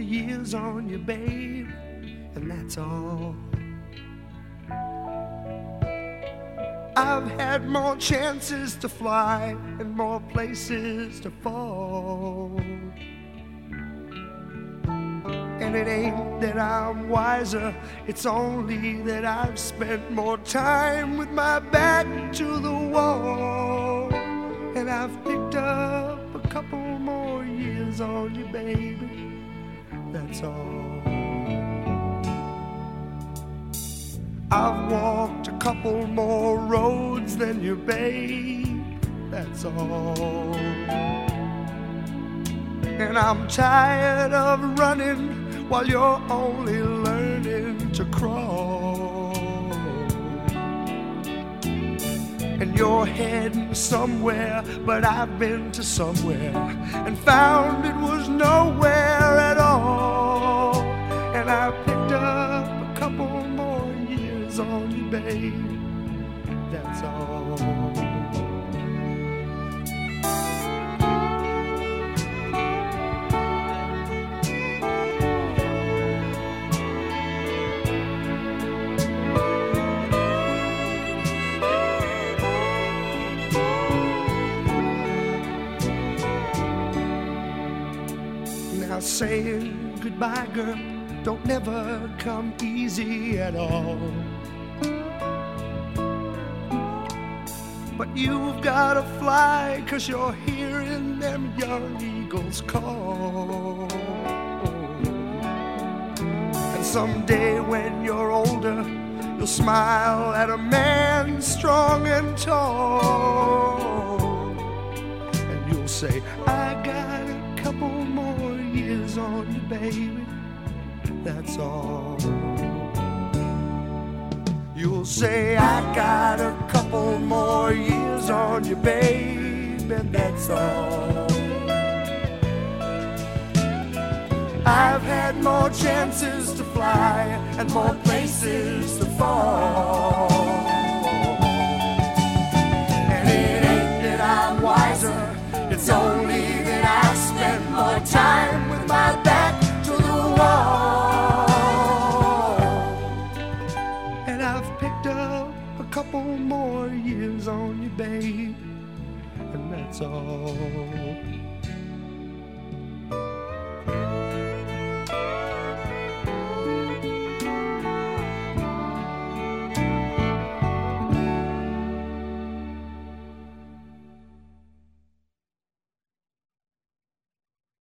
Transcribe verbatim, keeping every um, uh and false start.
years on you, babe, and that's all. I've had more chances to fly and more places to fall. And it ain't that I'm wiser, it's only that I've spent more time with my back to the wall. And I've picked up a couple more years on you, baby, that's all. I've walked a couple more roads than you, babe, that's all. And I'm tired of running while you're only learning to crawl. And you're heading somewhere, but I've been to somewhere and found it was nowhere at all. And I picked up a couple more years on you, babe, that's all. Now saying goodbye, girl, don't never come easy at all. But you've gotta fly, 'cause you're hearing them young eagles call. And someday when you're older, you'll smile at a man strong and tall. And you'll say, I got a couple more years on you, baby, that's all. You'll say, I got a couple more years on you, babe, and that's all. I've had more chances to fly and more places to fall. And it ain't that I'm wiser, it's only that I've spent more time with my back to the wall. And I've picked up a couple more years on you, babe, and that's all.